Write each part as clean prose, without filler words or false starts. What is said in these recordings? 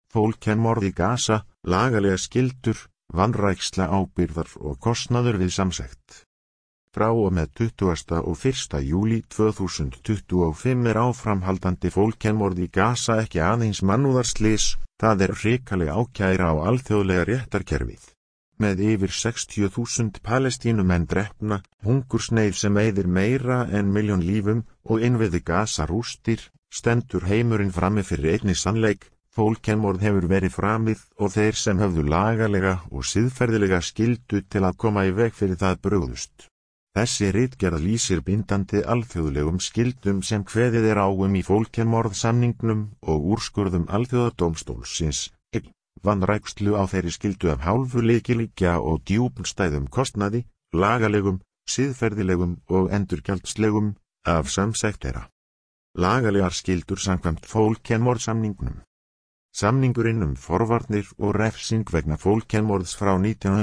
fólkemorð í Gaza, lagalega skyldur, vanræksla ábyrgðar og kostnaður við samsekt. Frá og með 21. júlí 2025 áframhaldandi fólkemorð í Gaza ekki aðeins mannúðarslys, það hrikaleg ákæra á alþjóðlega réttarkerfið. Með yfir 60.000 Palestínumenn drepna, hungursneyð sem eyðir meira en 1.000.000 lífum og innviði Gaza rústir, stendur heimurinn frammi fyrir einni sannleik, fólkemorð hefur verið framið og þeir sem höfðu lagalega og siðferðilega skyldu til að koma í veg fyrir það brugðust. Þessi ritgerð lýsir bindandi alþjóðlegum skyldum sem kveðið á í fólkemorðsamningnum og úrskurðum alþjóðadómstólsins, vanrækslu á þeirri skyldu af hálfu lykilíkja og djúpstæðum kostnaði, lagalegum, siðferðilegum og endurgjaldslegum, af samsekt þeirra. Lagalegar skyldur samkvæmt fólkemorðsamningnum. Samningurinn forvarnir og refsing vegna fólkemorðs frá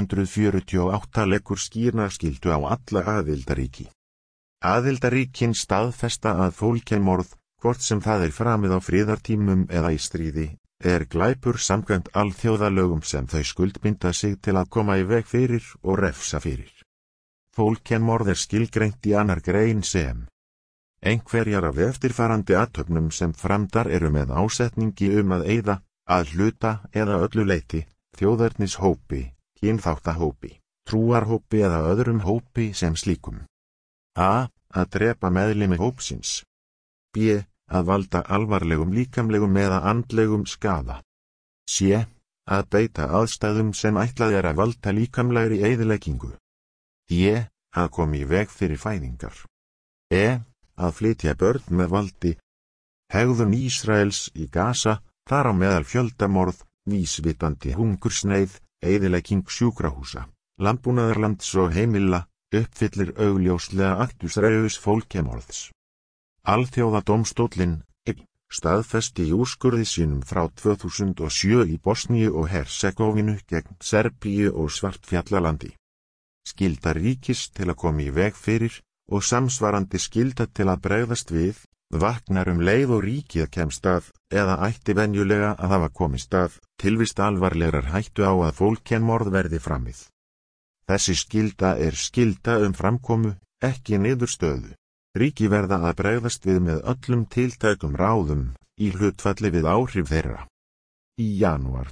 1948 leggur skýrna skyldu á alla aðildarríki. Aðildarríkin staðfesta að fólkemorð, hvort sem það framið á friðartímum eða í stríði, glæpur samkvæmt alþjóðalögum sem þau skuldbinda sig til að koma í veg fyrir og refsa fyrir. Fólkemorð skilgreint í 2. grein sem einhverjar af eftirfarandi athöfnum sem framdar með ásetningi að eyða, að hluta eða öllu leyti, þjóðernishópi, kynþáttahópi, trúarhópi eða öðrum hópi sem slíkum. A. Að drepa meðlimi hópsins. B. Að valda alvarlegum líkamlegum eða andlegum skaða. C. Að beita aðstæðum sem ætlað að valda líkamlegri eyðileggingu. D. Að koma í veg fyrir fæðingar. E. Að flytja börn með valdi. Hegðun Ísraels í Gaza, þar á meðal fjöldamorð, vísvitandi hungursneyð, eyðilegging sjúkrahúsa, landbúnaðarlands og heimila, uppfyllir augljóslega aktusræðus fólkemorðs. Alþjóðadómstóllinn staðfesti í úrskurði sínum frá 2007 í Bosníu og Hersegovinu gegn Serbíu og Svartfjallalandi. Skylda ríkis til að koma í veg fyrir og samsvarandi skylda til að bregðast við, vaknar leið og ríkið kemst að, eða ætti venjulega að hafa komist að, tilvist alvarlegrar hættu á að fólkemorð verði framið. Þessi skylda skylda framkomu, ekki niðurstöðu. Ríki verða að bregðast við með öllum tiltækum ráðum, í hlutfalli við áhrif þeirra. Í janúar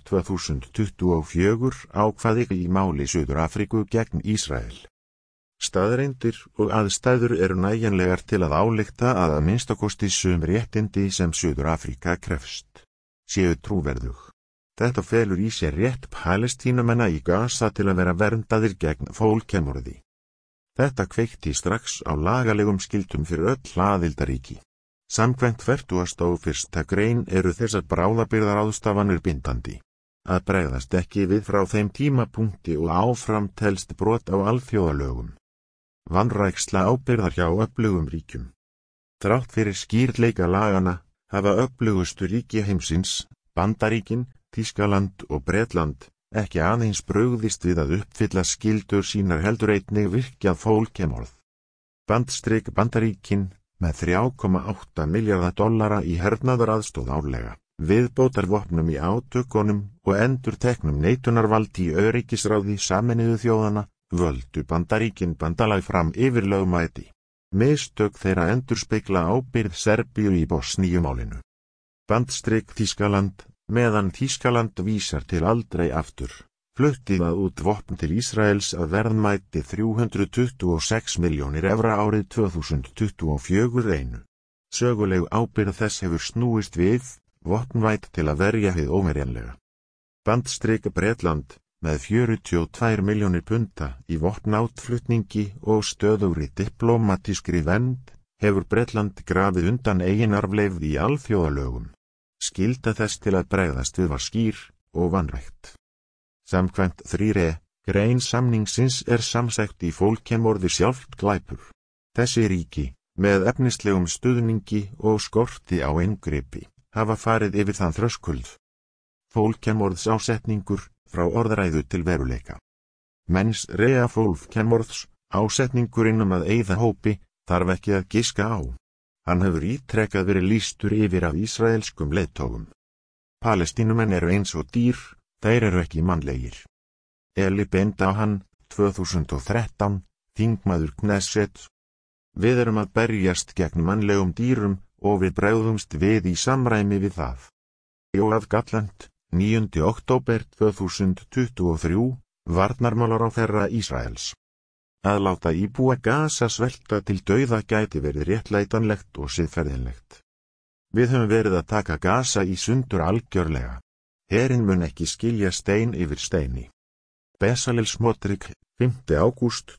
2024 ákvað í máli Suður-Afríku gegn Ísrael. Staðreyndir og aðstæður nægjanlegar til að álykta að minnstakosti sum réttindi sem Suður-Afríka krefst séu trúverðug. Þetta felur í sér rétt Palestínumanna í Gaza til að vera verndaðir gegn fólkemorði. Þetta kveikti strax á lagalegum skildum fyrir öll aðildarríki. Samkvæmt 41. grein þessar bráðabirgðaráðstafanir bindandi. Að bregðast ekki við frá þeim tímapunkti og áfram telst brot á alþjóðalögum. Vanræksla ábyrgðar hjá öflugum ríkjum. Þrátt fyrir skýrleika lagana hafa öflugustu ríki heimsins, Bandaríkin, Þýskaland og Bretland, ekki aðeins brugðist við að uppfylla skyldur sínar heldur einnig virkjað fólkemorð. Bandaríkin með $3,8 milljarða í hernaðaraðstoð árlega, viðbótarvopnum í átökunum og endurteknum neitunarvaldi í öryggisráði Sameinuðu þjóðanna, völdu Bandaríkin bandalag fram yfir lögmæti. Mistök þeirra endurspegla ábyrgð Serbíu í Bosníumálinu. Þýskaland, meðan Þýskaland vísar til aldrei aftur, flutti það út vopn til Ísraels að verðmæti 326 milljónir evra árið 2024. Söguleg ábyrgð þess hefur snúist við, vopnvætt til að verja hið óverjanlega. Bretland, með 42 milljónir punda í vopnátflutningi og stöðugri diplómatískri vernd, hefur Bretland grafið undan eigin arfleifð í alþjóðalögum. Skylda þess til að bregðast við var skýr og vanrækt. Samkvæmt 3. grein samningsins samsekt í fólkemorði sjálft glæpur. Þessi ríki, með efnislegum stuðningi og skorti á inngripi, hafa farið yfir þann þröskuld. Fólkemorðsásetningur frá orðræðu til veruleika. Mens rea fólkemorðs, ásetningurinn að eyða hópi, þarf ekki að giska á. Hann hefur ítrekað verið lýstur yfir af ísraelskum leiðtogum. Palestínumenn eru eins og dýr, þeir eru ekki mannlegir. Eli beindi á hann, 2013, þingmaður Knesset. Við erum að berjast gegn mannlegum dýrum og við bregðumst við í samræmi við það. Jóaf Gallant, 9. október 2023, varnarmálaráðherra Ísraels. Að láta íbúa Gaza svelta til dauða gæti verið réttlætanlegt og siðferðilegt. Við höfum verið að taka Gaza í sundur algjörlega. Herinn mun ekki skilja stein yfir steini. Bezalel Smotrich, 5. ágúst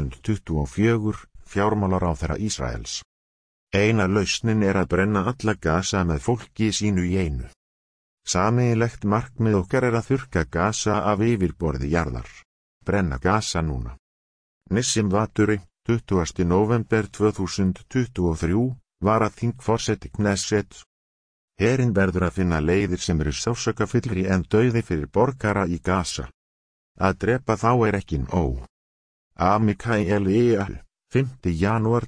2024, fjármálaráðherra Ísraels. Eina lausnin er að brenna alla Gaza með fólki sínu í einu. Sameiginlegt markmið okkar er að þurrka Gaza af yfirborði jarðar. Brenna Gaza núna. Nissim Vaturi, 20. november 2023, var að þingforseti Knesset. Herinn verður að finna leiðir sem eru sársaukafyllri en dauði fyrir borgara í Gaza. Að drepa þá er ekki nóg. Amichai Eliyahu, 5. janúar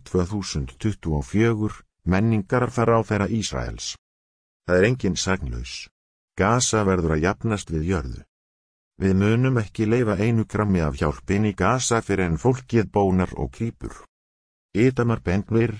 2024, menningarráðherra Ísraels. Það er engin sagnlaus. Gaza verður að jafnast við jörðu. Við munum ekki leyfa einu grammi af hjálpin í Gaza fyrir en fólkið bónar og krýpur. Itamar Ben-Gvir,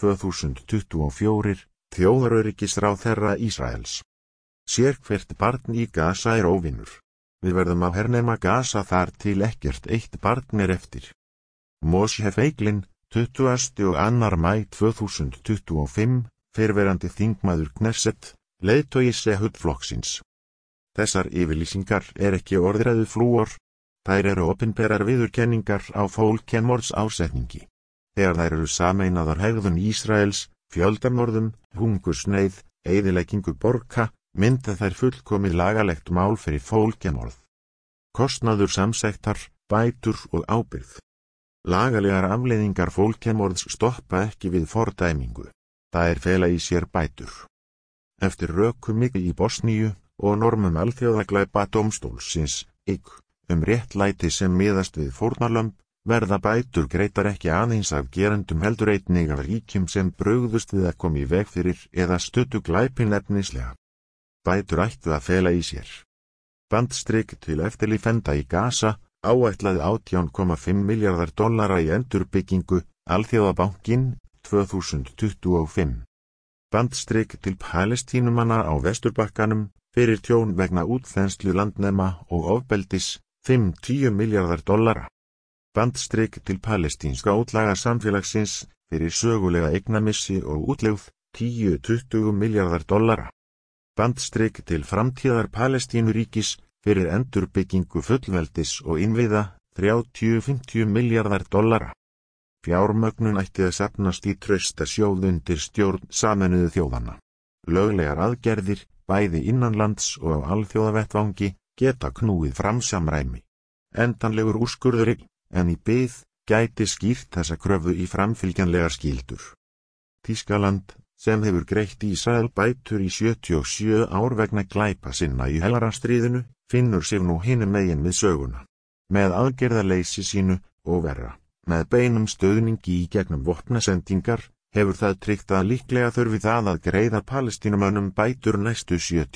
2024, þjóðaröryggisráðherra Ísraels. Sérhvert barn í Gaza er óvinur. Við verðum að hernema Gaza þar til ekkert eitt barn er eftir. Moshe Feiglin, 22. maí 2025, fyrrverandi þingmaður Knesset, leiðtogi Sehud-flokksins. Þessar yfirlýsingar er ekki orðræðu flúor, þær eru opinberar viðurkenningar á fólkmorðs ásetningi. Þegar þær eru sameinaðar hegðun Ísraels, fjöldamorðum, hungursneyð, eyðileggingu borga, mynda þær fullkomið lagalegt mál fyrir fólkmorð. Kostnaður samsektar, bætur og ábyrgð. Lagalegar afleiðingar fólkmorðs stoppa ekki við fordæmingu. Það fela í sér bætur. Eftir rökumiggi í Bosníu og normum alþjóðaglæpa dómstólsins, réttlæti sem miðast við fórnarlömb, verða bætur greiddar ekki aðeins af gerendum heldur einnig af ríkjum sem brugðust við að koma í veg fyrir eða studdu glæpin efnislega. Bætur ættu að fela í sér. Bandstrik til eftirlifenda í Gaza, áætlaði $18,5 milljarðar í endurbyggingu, Alþjóðabankinn, 2025. Bandstrik til Palestínumanna á Vesturbakkanum, fyrir tjón vegna útþenslu landnema og ofbeldis, $5-10 milljarðar. Bandstrik til palestínska útlaga samfélagsins, fyrir sögulega eignamissi og útlegð, $10-20 milljarðar. Bandstrik til framtíðar Palestínuríkis, fyrir endurbyggingu fullveldis og innviða, $30-50 milljarðar. Fjármögnun ætti að safnast í trausta sjóð undir stjórn Sameinuðu þjóðanna. Löglegar aðgerðir, bæði innanlands og á alþjóðavettvangi, geta knúið fram samræmi. Endanlegur úrskurður, en í bið, gæti skýrt þessa kröfu í framfylgjanlegar skyldur. Þýskaland, sem hefur greitt Ísrael bætur í 77 ár vegna glæpa sinna í heljarastríðinu, finnur sig nú hinum megin við söguna. Með aðgerðarleysi sínu og verra, með beinum stöðningi í gegnum vopnasendingar, hefur það tryggt að líklega þurfi það að greiða Palestínumönnum bætur næstu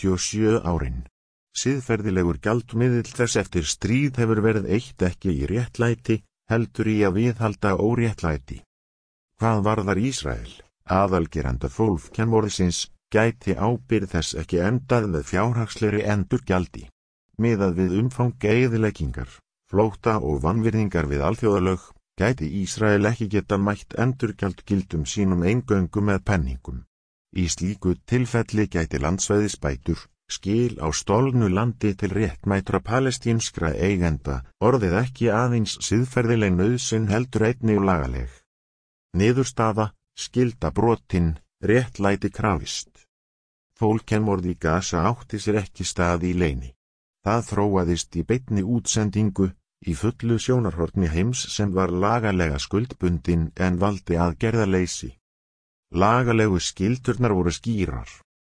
77 árin. Siðferðilegur gjaldmiðill þess eftir stríð hefur verið eitt ekki í réttlæti, heldur í að viðhalda óréttlæti. Hvað varðar Ísrael, aðalgeranda fólkmorðsins, gæti ábyrgð þess ekki endað með fjárhagslegri endurgjaldi. Miðað við umfang eyðileggingar, flótta og vanvirðingar við alþjóðalög, gæti Ísrael ekki geta mætt endurgjaldgildum sínum eingöngu með penningum. Í slíku tilfelli gæti landsvæðisbætur, skil á stolnu landi til réttmætra palestínskra eigenda, orðið ekki aðeins siðferðileg nauðsyn heldur einnig lagaleg. Niðurstaða, skylda brotin, réttlæti krafist. Fólkmorð í Gaza átti sér ekki stað í leyni. Það þróaðist í beinni útsendingu, í fullu sjónarhorni heims sem var lagalega skuldbundin en valdi aðgerðarleysi. Lagalegu skyldurnar voru skýrar.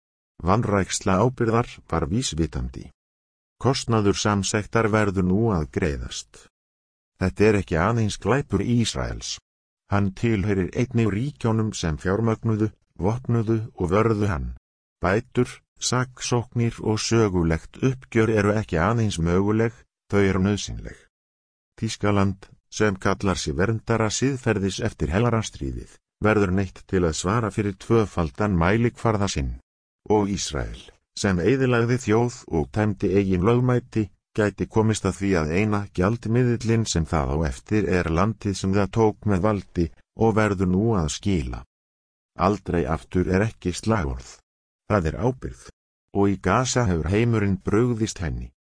Vanræksla ábyrgðar var vísvitandi. Kostnaður samsektar verður nú að greiðast. Þetta er ekki aðeins glæpur Ísraels. Hann tilheyrir einnig ríkjónum sem fjármögnuðu, vopnuðu og vörðu hann. Bætur, Saksóknir og sögulegt uppgjör eru ekki aðeins möguleg, þau eru nauðsynleg. Þýskaland, sem kallar sig verndara siðferðis eftir heljarastríðið, verður neytt til að svara fyrir tvöfaldan mælikvarða sinn. Og Ísrael, sem eyðilagði þjóð og tæmdi eigin lögmæti, gæti komist að því að eina gjaldmiðillinn sem það á eftir landið sem það tók með valdi og verður nú að skila. Aldrei aftur ekki slagorð. Það ábyrgð. Og í Gaza hefur heimurinn brugðist henni.